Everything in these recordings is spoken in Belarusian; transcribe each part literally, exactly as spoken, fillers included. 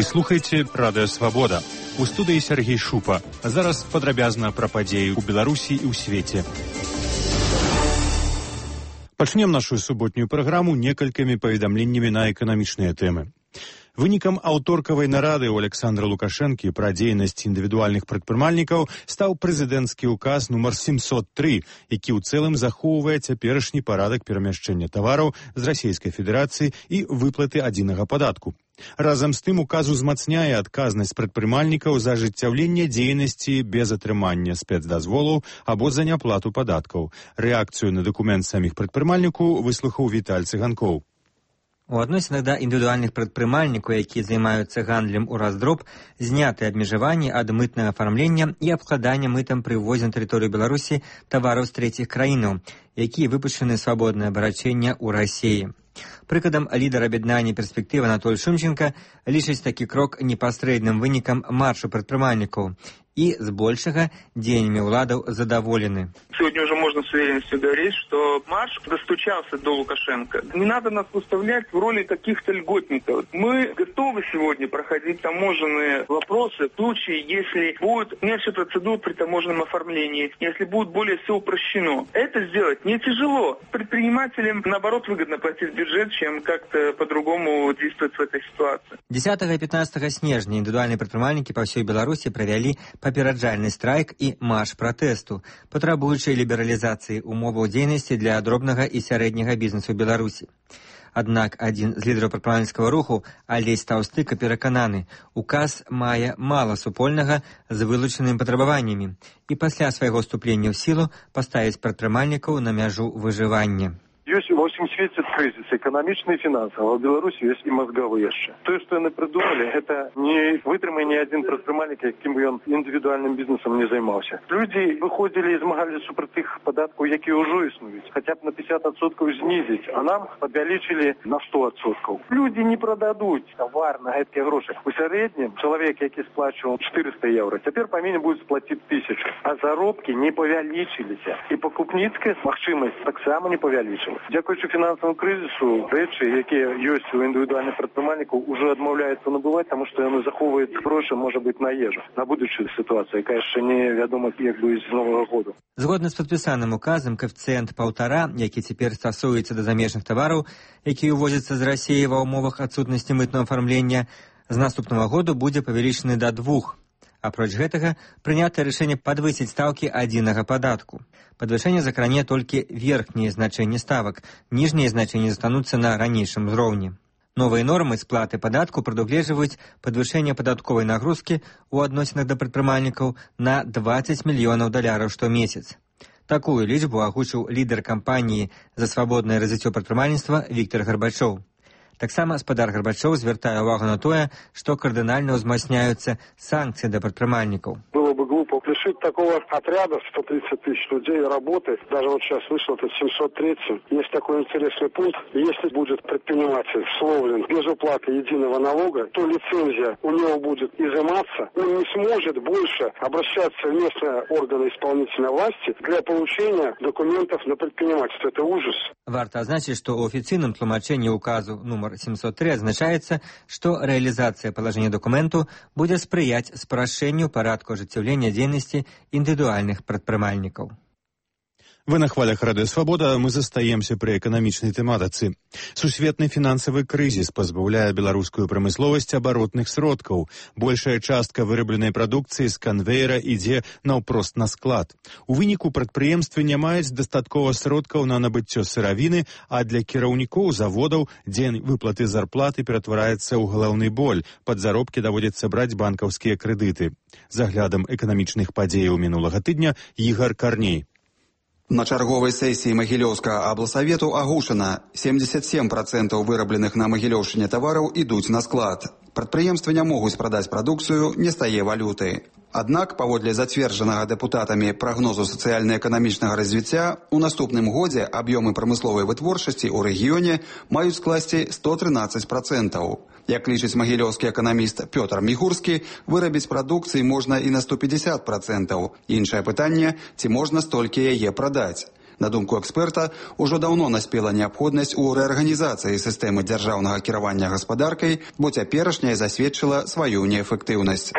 Вы слухаеце Радыё Свабода. У студыі Сергей Шупа. Зараз падрабязна пра падзеі ў Беларусі і ў свеце. Пачнем нашу суботнюю праграму некалькімі паведамленнямі на эканамічныя тэмы. Вынікам аўторкавай нарады ў Александра Лукашэнкі пра дзейнасць індывідуальных прадпрымальнікаў стаў прэзідэнцкі ўказ нумар семьсот три, які ў цэлым захоўвае цяперашні парадак перамяшчэння тавараў з Расійскай Федэрацыі і выплаты адзінага падатку. Разам з тым указ узмацняе адказнасць прадпрымальнікаў за ажыццяўленне дзейнасці без атрымання спецдазволаў або за няплату падаткаў. Рэакцыю на дакумент саміх прадпрымальнікаў выслухаў Віталь Цыганкоў. У адносінах да індывідуальных прадпрымальнікаў, якія займаюцца гандлем у раздроб, зняты абмежаванні ад мытнага афармлення і абкладання мытам пры ўвозе на тэрыторыю Беларусі тавараў з трэціх краінаў, якія выпушчаны свабоднае абарачэнне ў Расіі. Прыкладам, лідар аб'яднання «Перспектыва» Анатоль Шумченко лічыць такі крок непасрэдным вынікам маршу прадпрымальнікаў и, збольшага, дзеяннямі ўладаў задаволены. Сегодня уже можно с уверенностью говорить, что марш достучался до Лукашенко. Не надо нас выставлять в роли каких-то льготников. Мы готовы сегодня проходить таможенные вопросы в случае, если будет меньше процедур при таможенном оформлении, если будет более все упрощено. Это сделать не тяжело. Предпринимателям, наоборот, выгодно платить бюджет, чем как-то по-другому действовать в этой ситуации. десятого и пятнадцатого снежня индивидуальные предпринимальники по всей Беларуси провели папераджальны страйк і марш пратэсту, патрабуючы лібералізацыі умоваў дзейнасці для дробнага і сярэдняга бізнесу ў Беларусі. Аднак адзін з лідараў прадпрымальніцкага руху, Алесь Таўстыка, перакананы, указ мае мала супольнага з вылучанымі патрабаваннямі і пасля свайго вступлення ў сілу паставіць прадпрымальнікаў на мяжу выжывання. Есть во всем свете кризис, экономичный и финансовый, а в Беларуси есть и мозговые еще. То, что они придумали, это не вытрымай ни один предприниматель, каким бы он индивидуальным бизнесом не занимался. Люди выходили и змагались супроти их податков, які уже існують, хотя бы на пятьдесят процентов снизить, а нам подвеличили на сто процентов. Люди не продадут товар на эти гроши. У среднем человек, який сплачивал четыреста евро, теперь по минимуму будет платить тысячу. А заробки не повяличились. И покупницкая махчимость так само не повяличилась. Дякуючи фінансовому кризису, речі, які є у індивідуальних предпринимальників, вже відмовляються набувати, тому що вони заховують гроші, може бути, на їжу, на будущу ситуацію, яка ще не відома, якби, з Нового року. Згодна з підписаним указом, коефіцієнт півтора, який тепер стосується до заміжних товарів, які увозяться з Росії в умовах відсутності митного оформлення, з наступного году буде павелічений до двох. Апроч гэтага, прынятае рашэнне падвысіць стаўкі адзінага падатку. Падвышэнне закране толькі верхнія значэнні ставак, ніжнія значэнні застануцца на ранейшым узроўні. Новыя нормы сплаты падатку прадугледжваюць падвышэнне падатковай нагрузкі ў адносінах да прадпрымальнікаў на двадцать мільёнаў даляраў штомесяц. Такую лічбу агучыў лідар кампаніі «За свабоднае развіццё прадпрымальніцтва» Віктор Гарбачоў. Таксама спадар Гарбачоў звяртае ўвагу на тое, што кардынальна ўзмацняюцца санкцыі да прадпрымальнікаў. Было бы глупо лишить такого отряда сто тридцать тысяч людей работы. Даже вот сейчас вышел это семьсот три. Есть такой интересный пункт. Если будет предприниматель словлен без уплаты единого налога, то лицензия у него будет изыматься. Он не сможет больше обращаться в местные органы исполнительной власти для получения документов на предпринимательство. Это ужас. Варта азначыць, што ў афіцыйным тлумачэнні указу нумар семьсот три адзначаецца, што рэалізацыя палажэння дакументу будзе спрыяць спрашчэнню парадку ажыццяўлення дзейнасці індывідуальных прадпрымальнікаў. Вы на хвалях Радыё Свабода, мы застаемся пры эканамічнай тэматыцы. Сусветны фінансавы крызіс пазбаўляе беларускую прамысловасць абаротных сродкаў. Большая частка вырабленай прадукцыі з канвейера ідзе наўпрост на склад. У выніку прадпрыемствы не маюць дастаткова сродкаў на набыццё сыравіны, а для кіраўнікоў заводаў дзень выплаты зарплаты ператвараецца ў галаўны боль. Пад заробкі даводзіцца браць банкаўскія крэдыты. За аглядам эканамічных падзеяў мінулага тыдня Ігар Карней. На чарговай сесіі Магілёўскага аблсавету агучана семьдесят семь процентов вырабленых на Магілёўшчыне тавараў ідуць на склад. Прадпрыемствы не могуць прадаць прадукцыю, не стае валюты. Аднак, паводле зацверджанага дэпутатамі прагнозу сацыяльна-эканамічнага развіцця, у наступным годзе аб'ёмы прамысловай вытворчасці ў рэгіёне маюць скласці сто тринадцать процентов. Як лічыць магілёўскі эканаміст Пётр Мігурскі, вырабіць прадукцыі можна і на сто пятьдесят процентов. Іншае пытанне, ці можна столькі яе прадаць. На думку эксперта, ужо даўно наспела неабходнасць у рэарганізацыі сістэмы дзяржаўнага кіравання гаспадаркай, бо цяперашняя засведчыла сваю неэфектыўнасць.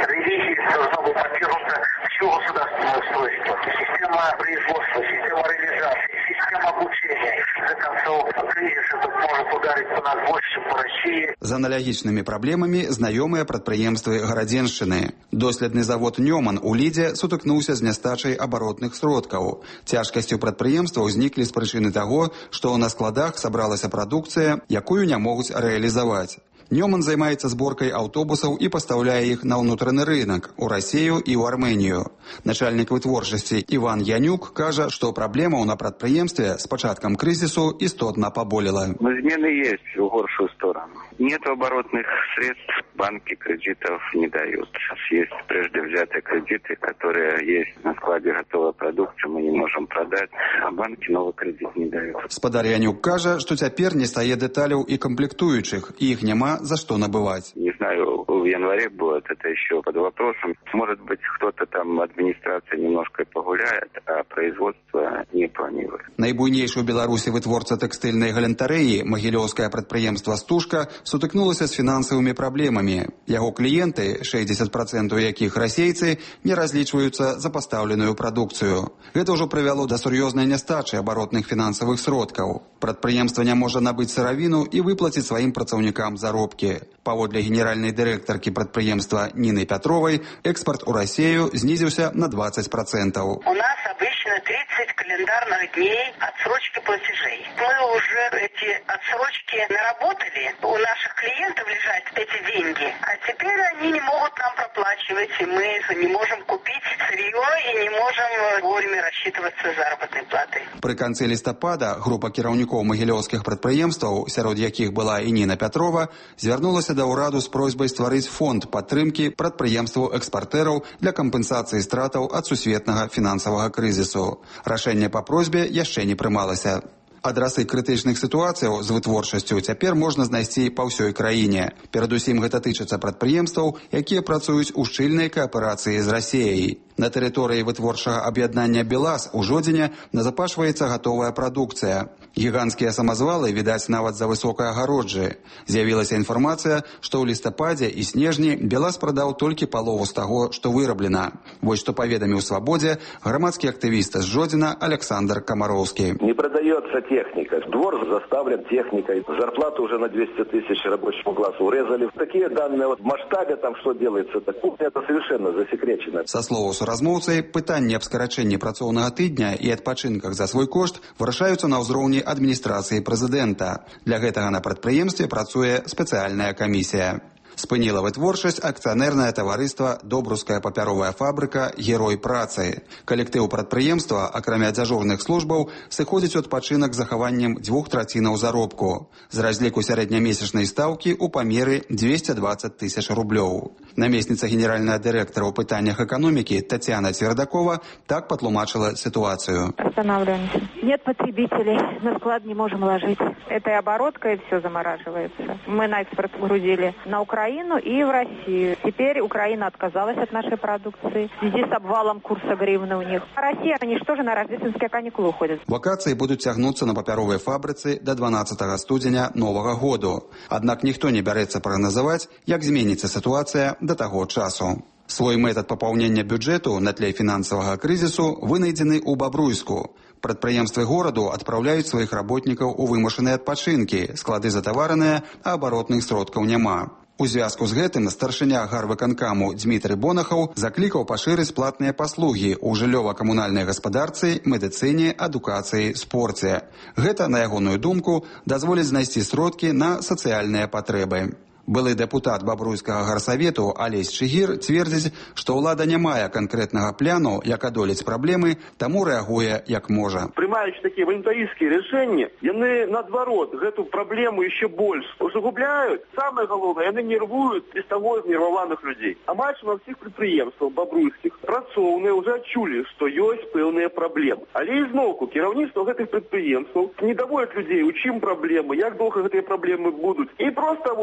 Государственное устройство, система производства, система реализации, система обучения. За концов, кризис этот может ударить по нас больше, чем по России. З аналагічнымі праблемамі знаёмыя прадпрыемствы Гарадзеншчыны. Доследны завод «Нёман» у Лідзе сутыкнуўся з нястачай абаротных сродкаў. Цяжкасці ў прадпрыемства ўзніклі з прычыны таго, што на складах сабралася прадукцыя, якую не могуць рэалізаваць. «Нёман» займаецца зборкай аўтобусаў і пастаўляе іх на ўнутраны рынак у Расію і ў Арменію. Начальнік вытворчасці Іван Янюк кажа, што праблемаў на прадпрыемстве з пачаткам крызісу істотна паболела. Змены есть в горшую сторону. Нет оборотных средств, банки кредитов не дают. Есть прежде взятые кредиты, которые есть на складе готовой продукции, мы не можем продать, а банки новый кредит не дают. Спадар Янюк кажа, што цяпер не стае дэталяў і камплектуючых, і іх няма за что набывать. Не знаю, в январе будет это еще под вопросом. Может быть, кто-то там, администрация немножко погуляет, а производство не планирует. Найбуйнейшы ў Беларусі вытворца тэкстыльнай галентарэі, магілёўскае прадпрыемства «Стужка», сутыкнулася з фінансавымі праблемамі. Яго кліенты, шэсцьдзесят працэнтаў якіх расейцы, не разлічваюцца за пастаўленую прадукцыю. Гэта ўжо прывяло да сур'ёзнай нястачы абаротных фінансавых сродкаў. Прадпрыемства не можа набыць сыравіну і выплаціць сваім працаўнікам заробкі. Паводле генеральнай дырэктаркі прадпрыемства Ніны Пятровай, экспорт у Россию снизился на двадцать процентов. У нас обычно тридцать календарных дней отсрочки платежей. Мы уже эти отсрочки наработали, у наших клиентов лежат эти деньги, а теперь они не могут нам проплачивать, и мы не можем купить сырье и не можем вовремя рассчитываться заработной платой. При конце листопада группа кіраўнікоў магілёўскіх прадпрыемстваў, сярод якіх была і Ніна Пятрова, звярнулася да ўраду з просьбай стварыць фонд падтрымкі прадпрыемстваў экспартэраў для кампенсацыі стратаў ад сусветнага фінансавага крызісу. Рашэнне па просьбе яшчэ не прымалася. Адрасы крытычных сітуацыяў з вытворчасцю цяпер можна знайсці па ўсёй краіне. Перадусім гэта тычыцца прадпрыемстваў, якія працуюць у шчыльнай кааперацыі з Расіяй. На тэрыторыі вытворчага аб'яднання «БелАЗ» у Жодзіне назапашваецца гатовая прадукцыя. Гіганцкія самазвалы відаць нават за высокай агароджы. З'явілася інфармацыя, што ў лістападзе і снежні «БелАЗ» прадаў толькі палову з таго, што выраблена. Вось што паведаміў «Свабодзе» грамадскі актывіст з Жодзіна Александр Комаровский. Не продаецца техника. Двор заставлен техникой. Зарплату уже на двести тысяч рабочему классу урезали. Такие данные вот в масштабе там что делается, так это совершенно засекречено. Со слова суразмоўцай, пытанні аб скарачэнні працоўнага тыдня і адпачынках за свой кошт вырашаюцца на ўзроўні адміністрацыі прэзідэнта. Для гэтага на прадпрыемстве працуе спецыяльная камісія. Спыніла вытворчасць акцыянернае таварыства «Добруская папяровая фабрыка. Герой працы». Калектыў прадпрыемства, акрамя дзяжурных службаў, сыходзіць у адпачынак з захаваннем дзвюх трацінаў заробку. З разліку сярэднямесячнай стаўкі ў памеры двести двадцать тысяч рублёў. Намесніца генеральнага дырэктара ў пытаннях эканомікі Татьяна Твердакова так патлумачыла ситуацию. Останавливаемся. Нет потребителей, на склад не можем ложить. Это и оборотка, и все замораживается. Мы на экспорт грузили на Украину. Украину и в Россию. Теперь Украина отказалась от нашей продукции в связи с обвалом курса гривны у них. А Россия, они что же на рождественские каникулы уходят? Вакации будут цягнуцца на папяровой фабрыцы до дванаццатага студзеня нового году. Аднак ніхто не бярэцца прагназаваць, як зменіцца сітуацыя да таго часу. Свой метод папаўнення бюджэту на тле фінансавага крызісу вынайдзены ў Бабруйску. Прадпрыемствы гораду адпраўляюць сваіх работнікаў у вымушаныя адпачынкі, склады затавараныя, а абаротных сродкаў няма. У звязку з гэтым старшыня гарвыканкаму Дмітрый Бонахаў заклікаў пашырыць платныя паслугі ў жыллёва-камунальнай гаспадарцы, медыцыне, адукацыі, спорце. Гэта, на ягоную думку, дазволіць знайсці сродкі на сацыяльныя патрэбы. Былы дэпутат Бабруйскага гарсавету Алесь Чыгір цвердзіць, што ўлада не мае канкрэтнага пляну, як адолець праблемы, таму рэагуе як можа. Прымаючы такія валюнтарыйскія рашэнні, яны наадварот гэту праблему яшчэ больш усугубляюць. Самае галоўнае, яны нервуюць без таго знерваваных людзей. Амаль на ўсіх прадпрыемствах бабруйскіх працоўныя ўжо адчулі, што ёсць пэўныя праблемы. Але ізноўку кіраўніцтва гэтых прадпрыемстваў не даводзяць людзей, у чым праблемы, як доўга гэтыя праблемы будуць. І проста вось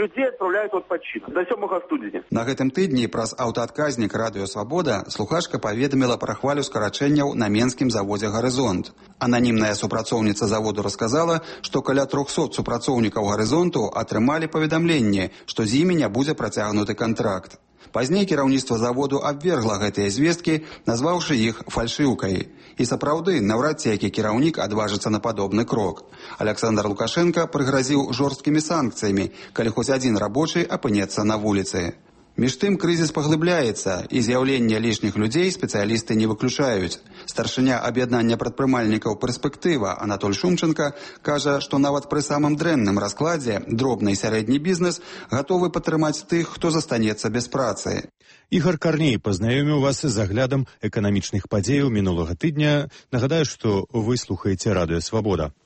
людей отправляют в отпочинок до сёмага студзеня. На гэтым тыдні праз аўтаадказнік радыё «Свабода» слухачка паведаміла пра хвалю скарачэнняў на менскім заводзе «Гарызонт». Ананімная супрацоўніца заводу расказала, што каля трохсот супрацоўнікаў «Гарызонту» атрымалі паведамленне, што з імі не будзе працягнуты кантракт. Пазней кіраўніцтва заводу абвергла гэтыя звесткі, назваўшы іх фальшыўкай. І сапраўды, наўрад ці які кіраўнік адважыцца на падобны крок. Александр Лукашенко прыгразіў жорсткімі санкцыямі, калі хоць адзін рабочы апынецца на вуліцы. Між тым крызіс паглыбляецца, і з'яўленне лішніх людзей спецыялісты не выключаюць. Старшыня аб'яднання прадпрымальнікаў «Перспектыва» Анатоль Шумченко кажа, што нават пры самым дрэнным раскладзе дробны і сярэдні бізнес гатовы падтрымаць тых, хто застанецца без працы. Ігор Карней пазнаёміў вас з аглядам эканамічных падзеяў мінулага тыдня. Нагадаю, што вы слухаеце радыё «Свабода».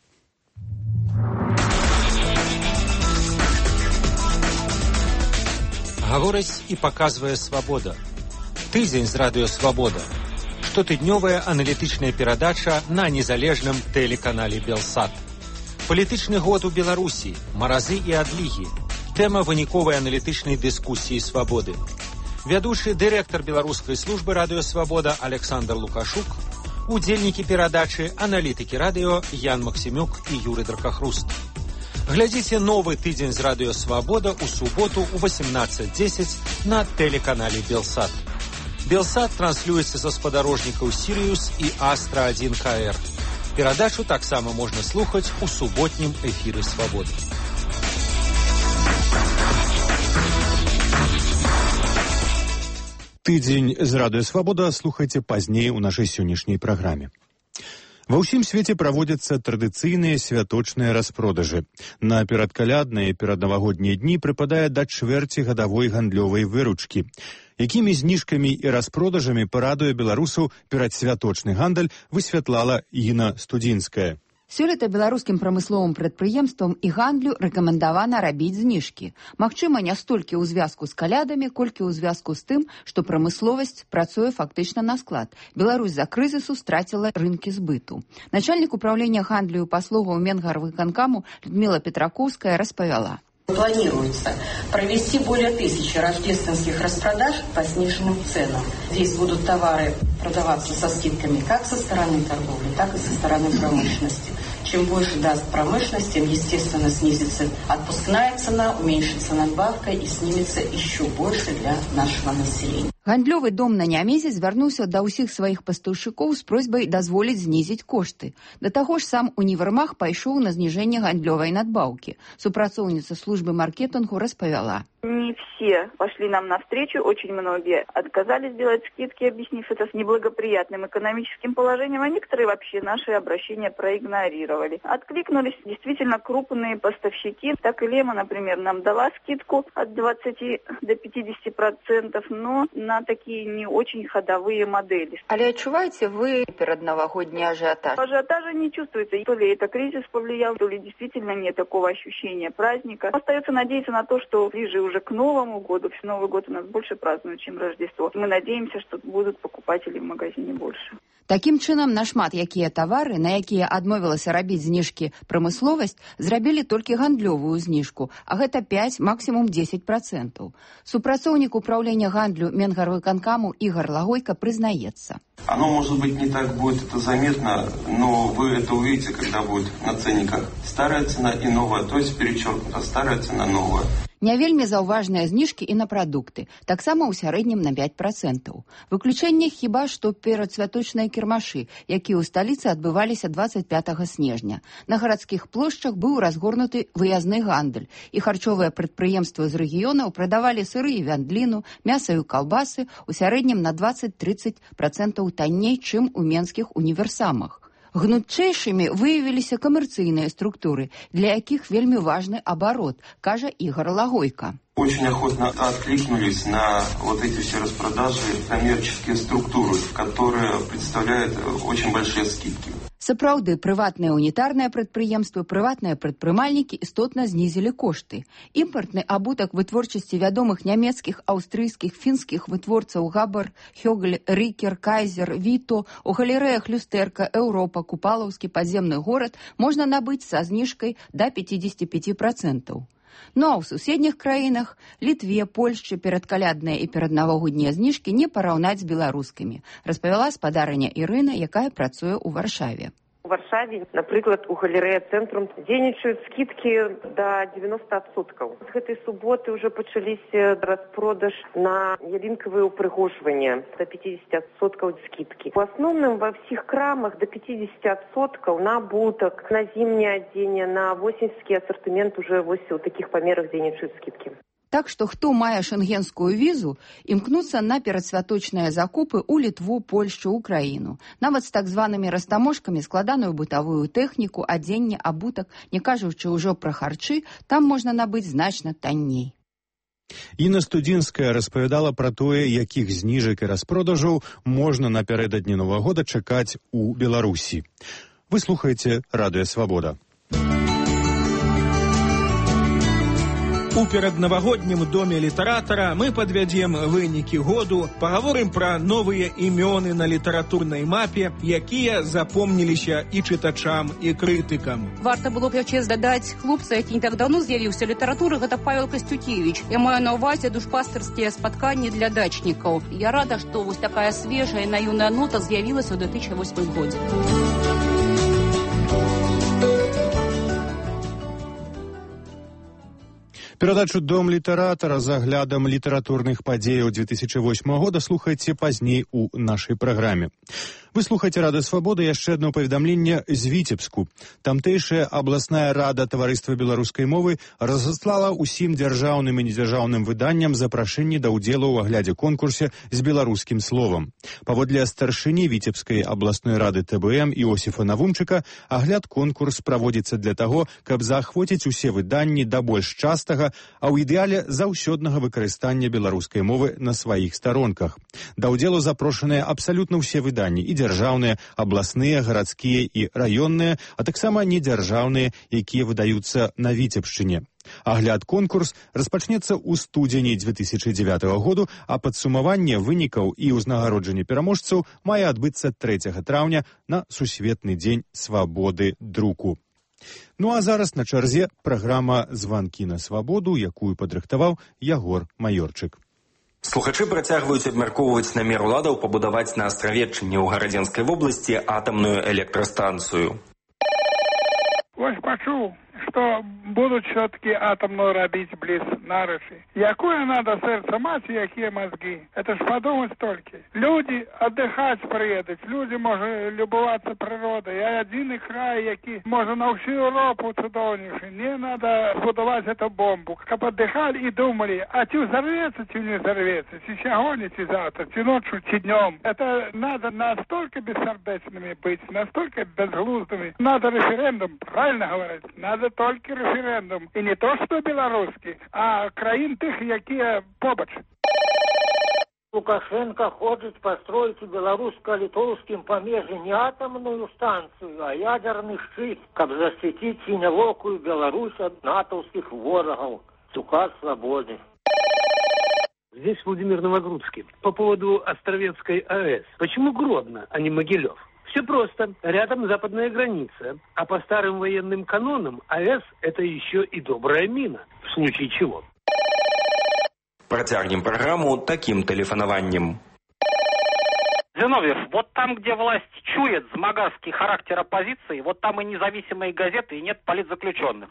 Гаворыць і паказвае «Свабода». Тыдзень з радыё «Свабода». Штотыднёвая аналітычная перадача на незалежным тэлеканале «Белсат». Палітычны год у Беларусі, маразы і адлігі. Тэма выніковай аналітычнай дыскусіі «Свабоды». Вядучы дырэктар беларускай службы радыё «Свабода» Александр Лукашук, удзельнікі перадачы, аналітыкі радыё Ян Максімюк і Юрый Дракахруст. Глядзіце новы тыдзень з радыё «Свабода» у суботу ў восемнадцать десять на тэлеканале «Белсат». «Белсат» транслюецца са спадарожнікаў «Сіриус» і «Астра один ка эр». Перадачу таксама можна слухаць у суботнім эфіры «Свабоды». Тыдзень з радыё «Свабода» слухайце пазней у нашай сённяшняй праграме. Ва ўсім свеце праводзяцца традыцыйныя святочныя распродажы. На перадкалядныя і пераднавагоднія дні прыпадае да чвэрці гадавой гандлёвай выручкі. Якімі зніжкамі і распродажамі парадуе беларусаў перадсвяточны гандаль, высвятлала Інна Студзінская. Сёлета беларускім прамысловым прадпрыемствам і гандлю рэкамендавана рабіць зніжкі. Магчыма, не столькі ў звязку з калядамі, колькі ў звязку з тым, што прамысловасць працуе фактычна на склад. Беларусь за крызісу страціла рынкі збыту. Начальнік управлення гандлю і паслугаў Менгарвыканкаму Людмила Петракоўская распавяла. Планируется провести более тысячи рождественских распродаж по сниженным ценам. Здесь будут товары продаваться со скидками как со стороны торговли, так и со стороны промышленности. Чем больше даст промышленность, тем, естественно, снизится отпускная цена, уменьшится надбавка и снимется еще больше для нашего населения. Гандлёвы дом на Нямезе звярнуўся да ўсіх сваіх пастаўшчыкоў з просьбай дазволіць знізіць кошты. Да таго ж сам універмаг пайшоў на зніжэнне гандлёвай надбаўкі. Супрацоўніца службы маркетингу распавяла. Не все пошли нам навстречу, очень многие отказались делать скидки, объяснив это с неблагоприятным экономическим положением, а некоторые вообще наши обращения проигнорировали. Откликнулись действительно крупные поставщики. Так и Лема, например, нам дала скидку от двадцати до пятидесяти процентов, но на такие не очень ходовые модели. Але адчуваеце вы пераднавагодні ажиотаж? Ажиотажа не чувствуется. То ли это кризис повлиял, то ли действительно нет такого ощущения праздника. Остается надеяться на то, что ближе уже к Новому году. Новый год у нас больше празднуют, чем Рождество. Мы надеемся, что будут покупатели в магазине больше. Такім чынам, нашмат якія тавары, на якія адмовілася рабіць зніжкі прамысловасць, зрабілі толькі гандлёвую зніжку, а гэта пять, максимум десять процентов. Супрацоўнік управлення гандлю Менгарвыканкаму Игорь Лагойко признаецца. Оно, может быть, не так будет это заметно, но вы это увидите, когда будет на ценниках старая цена и новая, то есть перечеркнута старая цена, новая. Не вельмі заўважныя зніжкі і на прадукты, таксама ў сярэднім на пять процентов. Выключэнне хіба што перадсвяточныя кірмашы, якія ў сталіцы адбываліся двадцать пятого снежня. На гарадскіх плошчах быў разгорнуты выязны гандаль, і харчовыя прадпрыемствы з рэгіёнаў прадавалі сыры і вяндліну, мяса і каўбасы ў сярэднім на двадцать-тридцать процентов танней, чым у менскіх універсамах. Гнутчэйшымі выявіліся камерцыйныя структуры, для якіх вельмі важны абарот, кажа Игорь Лагойко. Очень охотно откликнулись на вот эти все распродажи коммерческие структуры, которые представляют очень большие скидки. Сапраўды, прыватныя унітарныя прадпрыемствы, прыватныя прадпрымальнікі істотна знізілі кошты. Імпартны абутак вытворчасці вядомых нямецкіх, аўстрыйскіх, фінскіх вытворцаў Габар, Хёгль, Рікер, Кайзер, Віто, у галерэях Люстэрка, Еўропа, Купалаўскі падземны горад можна набыць са зніжкай да пятьдесят пять процентов. Ну а ў суседніх краінах, Літве, Польшчы, перадкалядныя і пераднавагоднія зніжкі не параўнаць з беларускімі, распавяла спадарыня Ірына, якая працуе ў Варшаве. У Варшаве, напрыклад, у галерэя «Цэнтрум» дзейнічаюць скидкі да девяносто адсоткаў. З гэтай суботы ўжо пачаліся распродаж на ялінкавыя ўпрыгожванні да пятьдесят адсоткаў скидкі. У асноўным ва ўсіх крамах да пятьдесят адсоткаў на абутак, на зімняе адзенне, на восеньскі асартымент уже вось у такіх памерах дзейнічаюць скидкі. Так што хто мае шэнгенскую візу, імкнуцца на перадсвяточныя закупы ў Літву, Польшчу, Украіну. Нават з так званымі растаможкамі складаную бытавую тэхніку, адзенне, абутак, не кажучы ўжо пра харчы, там можна набыць значна танней. Інна Студзінская распавядала пра тое, якіх зніжак і распродажаў можна напярэдадні Новага года чакаць у Беларусі. Вы слухаеце Радыё Свабода. У пераднавагоднім доме літаратара мы падвядзем вынікі году, пагаворым пра новыя імёны на літаратурнай мапе, якія запомніліся і чытачам, і крытыкам. Варта было б яшчэ дадаць хлопца, які не так даўно з'явіўся ў літаратуры, гэта Павел Касцюкевіч. Я маю на ўвазе душпастырскія спатканні для дачнікаў. Я рада, што вось такая свежая наіўная нота з'явілася ў две тысячи восьмым годзе. Перадачу «Дом літаратара» з аглядам літаратурных падзеяў две тысячи восьмага года слухайце пазней у нашай праграме. Вы слухаеце Радыё Свабода, яшчэ одно паведамленне з Віцебску. Тамтэйшая абласная рада таварыства беларускай мовы разаслала ўсім дзяржаўным і недзяржаўным выданням запрашэнні да ўдзелу ў аглядзе конкурсе з беларускім словам. Паводле старшыні Віцебскай абласной рады тэ бэ эм Іосіфа Навумчыка, агляд конкурс праводзіцца для таго, каб заахвоціць усе выданні да больш частага, а ў ідэале заўсёднага выкарыстання беларускай мовы на сваіх старонках. Да ўдзелу запрошаныя абсалютна ўсе выданні, і дзяржаўныя, абласныя, гарадскія і раённыя, а таксама недзяржаўныя, якія выдаюцца на Віцебшчыне. Агляд конкурс распачнецца ў студзені две тысячи дзевятага году, а падсумаванне вынікаў і ўзнагароджанне пераможцаў мае адбыцца трэцяга траўня на Сусветны дзень свабоды друку. Ну а зараз на чарзе праграма «Званкі на свабоду», якую падрыхтаваў Ягор Маёрчык. Слухачы працягваюць абмяркоўваць намер уладаў пабудаваць на Астравеччыне ў Гарадзенскай вобласці атамную электрастанцыю. Вось пачуў, што будуць все-таки атомную рабіць близ Нарыши. Якое надо сердце мать, якія мозги. Это ж подумать только. Люди отдыхать приедут, люди можуть любоваться природой. А один край, який може на всю Европу чудовнейший. Не надо будовать эту бомбу. Как отдыхали и думали, а чи взорвется, чи не взорвется, чи сегодня, чи завтра, чи ночью, чи днем. Это надо настолько бессердечными быть, настолько безглуздыми. Надо референдум, правильно говорить, надо только референдум. И не то, что белорусский, а краин тых, якія побач. Лукашенко хочет построить у белорусско-литовским помежье не атомную станцию, а ядерный щит, как защитить синевокую Беларусь от натовских ворогов. Цуказ свободы. Здесь Владимир Новогрудский. По поводу Островецкой АЭС. Почему Гродно, а не Могилев? Все просто. Рядом западная граница. А по старым военным канонам АЭС – это еще и добрая мина. В случае чего. Протягнем программу таким телефонованием. Зиновьев, вот там, где власть чует змагарский характер оппозиции, вот там и независимые газеты, и нет политзаключенных.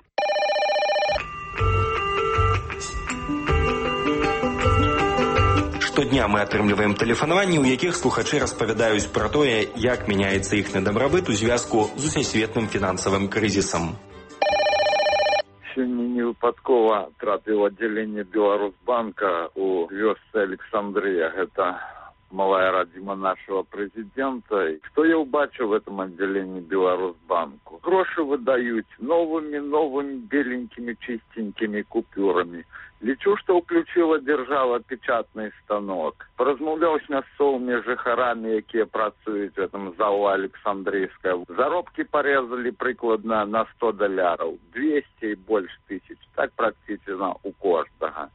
Штодня мы атрымліваем тэлефанаванні, у якіх слухачы распавядаюць пра тое, як мяняецца іхны дабрабыт у звязку з усесветным фінансавым крызісам. Сёння невыпадкова трапіў аддзяленне Беларусбанка у вёсцы Александрыя. Гэта малая радзіма нашего президента. Что я убачил в этом отделении Беларусбанку? Гроши выдают новыми, новыми, беленькими, чистенькими купюрами. Лічу, что уключила держава печатный станок. Поразмаўляў с мясцовыми жыхарамі, якія працуюць в этом залу Александрийская. Заробки порезали прикладно на сто доляров. двести и больше тысяч. Так практически у каждого.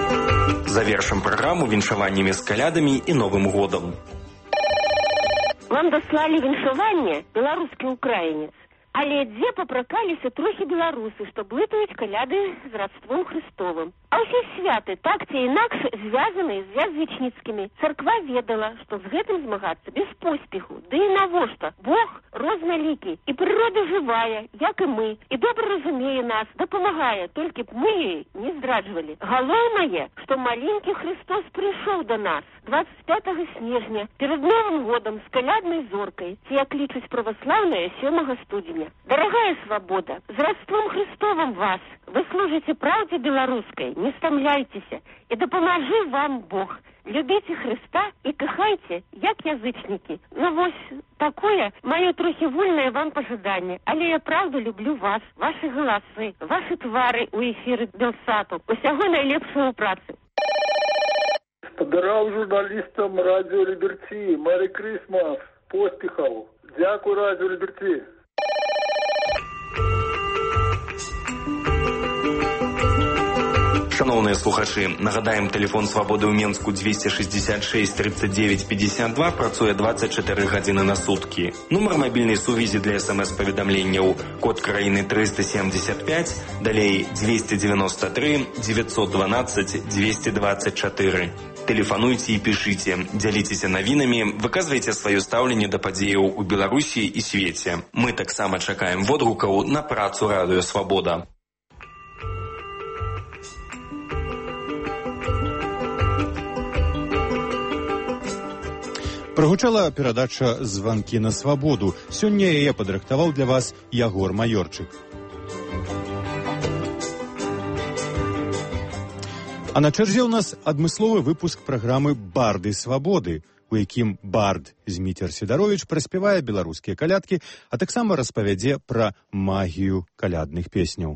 Завершым праграму віншаваннямі з калядамі і Новым годам. вам даслалі віншаванне беларускі украінец. Але дзе папракаліся трохі беларусы, што блытаюць каляды з радством Христовым. А ўсе святы так ці інакш звязаныя з язычніцкімі. Царква ведала, што з гэтым змагацца без поспеху. Ды і навошта? Бог рознолікі, і прырода жывая, як і мы, і добра разумее нас, дапамагае, толькі б мы ёй не здраджвалі. Галоўнае, што маленькі Христос прыйшоў да нас двадцать пятага снежня перад Новым годам з каляднай зоркай, ці як лічаць праваслаўныя сёмага студзеня. Дорогая свобода, з родством Христовым вас. Вы служите правде белорусской, не стомляйтесь, и да поможи вам Бог. Любите Христа и кахайте, як язычники. Ну вось такое мое трохи вольное вам пожидание. Але я правда люблю вас, ваши голосы, ваши твары у эфиры Белсату. Усяго найлепшого працы. Спадараў журналистам радио Либерти. Мэри Крисмас. Поспехов. Дякую радио Либерти. Шановные слухачи, нагадаем, телефон свободы ў Менску двести шестьдесят шесть тридцать девять пятьдесят два працуе двадцать четыре гадзіны на сутки. Нумар мобильной сувязі для смс-паведамленняў код краіны триста семьдесят пять, далей двести девяносто три девятьсот двенадцать двести двадцать четыре. Телефануйте и пишите, дзяліцеся навінамі, выказвайце сваё стаўленне да падзеяў у Беларусі і свеце. Мы таксама чакаем водгукаў на працу радыё Свабода. Прагучала перадача «Званкі на свабоду». Сёння яе падрыхтаваў для вас Ягор Маёрчык. А на чарзе ў нас адмысловы выпуск праграмы «Барды свабоды», у якім бард Зміцер Сідаровіч праспявае беларускія калядкі, а таксама распавядзе пра магію калядных песняў.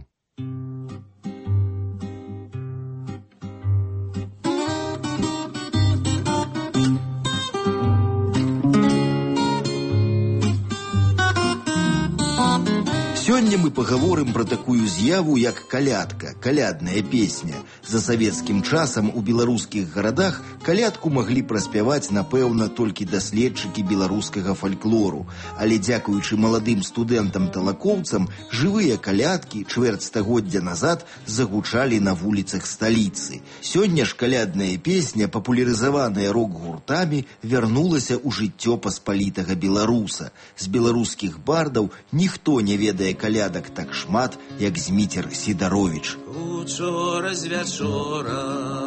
Сёння мы пагаворым пра такую з'яву, як калядка, калядная песня. За савецкім часам у беларускіх гарадах калядку маглі праспяваць, напэўна, толькі даследчыкі беларускага фальклору. Але дзякуючы маладым студэнтам-талакоўцам, жывыя калядкі чвэрць стагоддзя назад загучалі на вуліцах сталіцы. Сёння ж калядная песня, папулярызаваная рок-гуртамі, вярнулася ў жыццё паспалітага беларуса. З беларускіх бардаў ніхто не ведае калядак так шмат, як Зміцер Сідаровіч. Учора з вячора,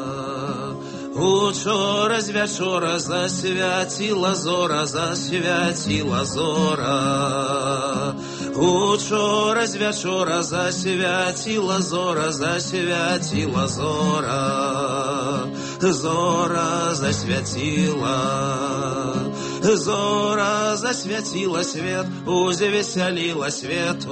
учора з вячора засвяціла зора, засвяціла зора. Учора з вячора засвяціла зора, засвяціла зора. Зора засвяціла. Зора засвяціла свет, узвесяліла свет,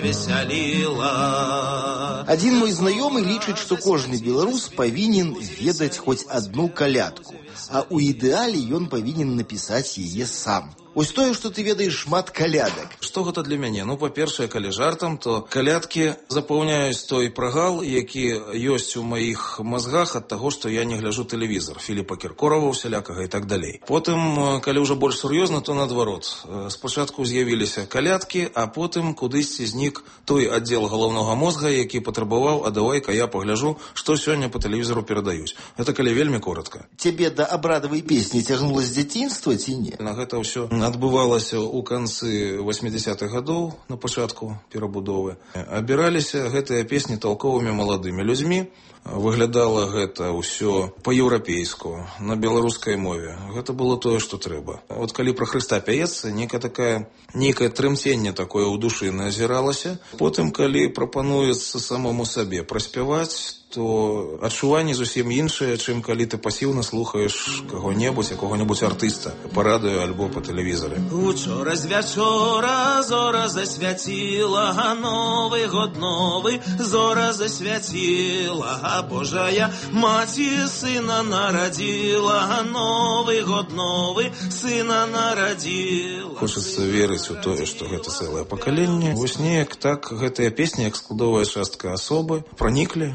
узвесяліла. Адзін мой знаёмы лічыць, што кожны беларус павінен ведаць хоць адну калядку, а ў ідэале ён павінен напісаць яе сам. Ось тое, што ты ведаеш шмат калядак. Што гэта для мяне? Ну, па-першае, калі жартам, то калядкі запаўняюць той прагал, які ёсць у маіх мазгах ад таго, што я не гляджу тэлевізор, Філіпа Кіркорава усялякага і так далей. Потым, калі ўжо больш сур'ёзна, то наадварот. Спачатку з'явіліся калядкі, а потым кудысьці знік той аддзел галаўнога мозга, які патрабаваў, а давай-ка я пагляджу, што сёння па тэлевізору перадаюць. Гэта калі вельмі коротка. Цябе да абрадавай песні цягнула з дзяцінства ці не? На гэта ўсё адбывалася ў канцы восьмідзесятых гадоў, на пачатку перабудовы. Абіраліся гэтыя песні талковымі маладымі людзьмі. Выглядала гэта ўсё па-еўрапейску, на беларускай мове. Гэта было тое, што трэба. От калі пра Хрыста пяецца, нейкае такая, нейкае трымценне такое ў душы назіралася. Потым, калі прапануецца самому сабе праспяваць, то адчуванні зусім іншыя, чым калі ты пасіўна слухаеш каго-небудзь, якога-небудзь артыста па радыё альбо па тэлевізоры. Учора з вячора зора засвяціла, новы год новы зора засвяціла, а Божая маці сына нарадзіла, новы год новы сына нарадзіла. Хочацца верыць у тое, што гэта цэлае пакаленне. Вось неяк так гэтыя песні, як складовая частка асобы, праніклі, пранікаюць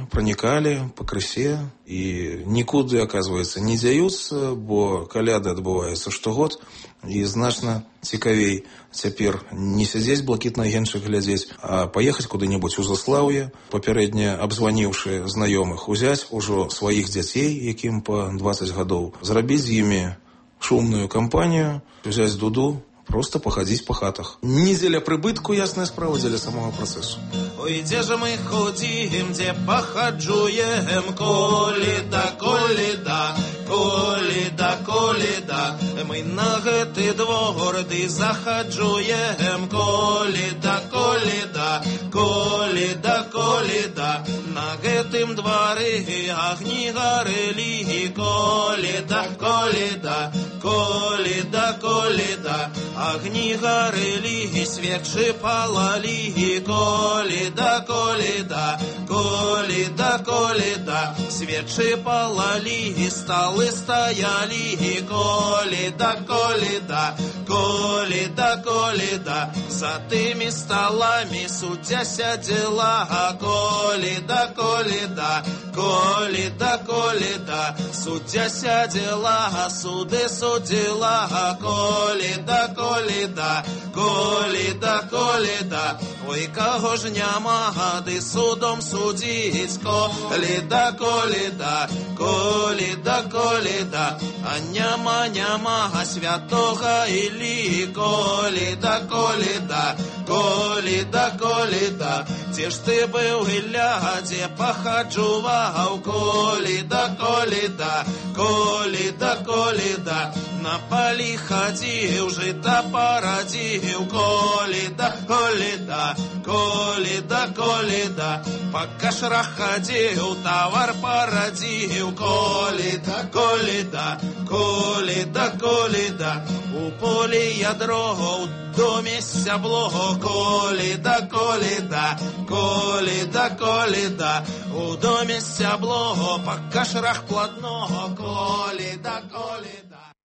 чакалі пакрысе і нікуды, аказваецца, не дзяюцца, бо каляды адбываюцца штогод і значна цікавей цяпер не сядзець блакітна-агенчык глядзець, а паехаць куды-небудзь у Заслаўе, папярэдне абзваніўшы знаёмых, узяць ужо сваіх дзяцей, якім па дваццаць гадоў, зрабіць з імі шумную кампанію, взяць дуду, просто пахадзіць па хатах. Не дзеля прыбытку, ясная справа, дзеля самого працэсу. Ой, дзе ж мы ходзім, дзе пахаджуем, коліда, коліда, коліда, коліда. Мы на гэты двор ды захаджуем, коліда, коліда, коліда, коліда. На гэтым двары агні гарэлі, коліда, коліда, коліда, коліда. Агні гарэлі, свечы палалі, коліда, коліда, коліда, коліда. Свечы палалі, сталы стаялі, коліда, коліда, коліда, коліда. За тымі сталамі суддзя сядзела, коліда, коліда, коліда, коліда. Суддзя сядзела, суды судзіла, коліда, коліда, коліда, коліда. Ой, каго ж няма ды судом судзіць, коліда, коліда, коліда, коліда. А няма, няма святога Іллі, коліда, коліда, коліда, коліда. Дзе ж ты быў, Ілля, дзе пахаджуваў, коліда, коліда, коліда, коліда. На палі хадзіў, жыта парадзіў, коліда, коліда, коліда, коліда. Па кашрах хадзіў, тавар парадзіў, коліда, коліда, коліда, коліда. У полі ядро, у доме сябло, коліда, коліда, коліда, коліда. У доме сябло, па кашрах платно, коліда, коліда.